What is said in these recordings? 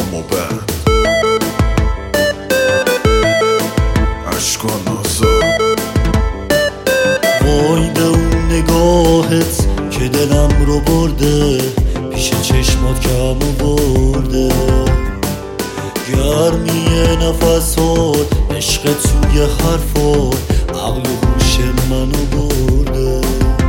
و بعد عشقان آزاد. وای به اون نگاهت که دلم رو برده، پیش چشمات کم برده، گرمی نفسات، عشق توی حرفات، عقل و هوش منو برده.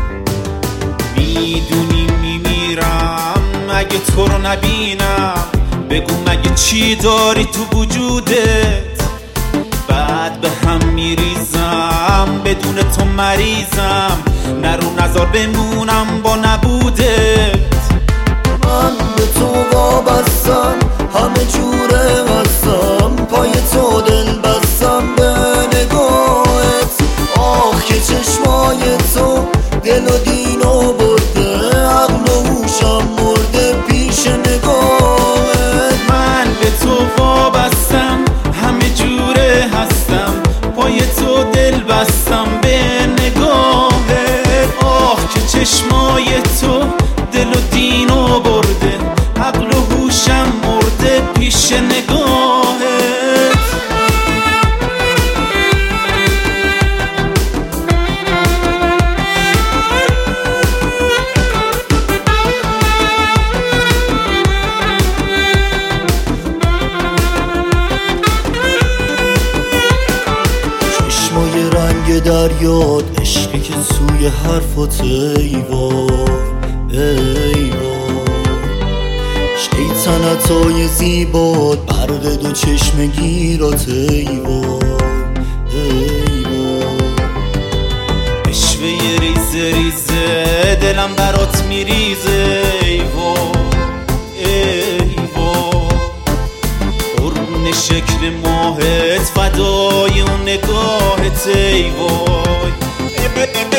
میدونی میمیرم اگه تو رو نبینم، بگو مگه چی داری تو وجودت؟ بعد به هم میریزم، بدون تو مریضم، نرو نزار بمونم با نبودت. من به تو وابستم، همه جوره هستم، پای تو دل بستم به نگاهت. آخ که چشمای تو دل و دینو برده، عقل و هوشم مرده پیش نگاهت. من به تو وابستم، همه جوره هستم، پای تو دل بستم به نگاهت. آخ که چشمای تو دل و دینو برده، عقل و هوشم مرده پیش نگاهت. چشمای رنگ دریاد، عشقی که توی حرفات، ایوان ایوان، شیطنتای زیبات، برق دو چشم گیرات، ایوان ایوان. عشوه ریزه ریزه دلم برات میریزه، ایوان ایوان. قربون شکل ماهت، فدای اون نگاهت، ایوان.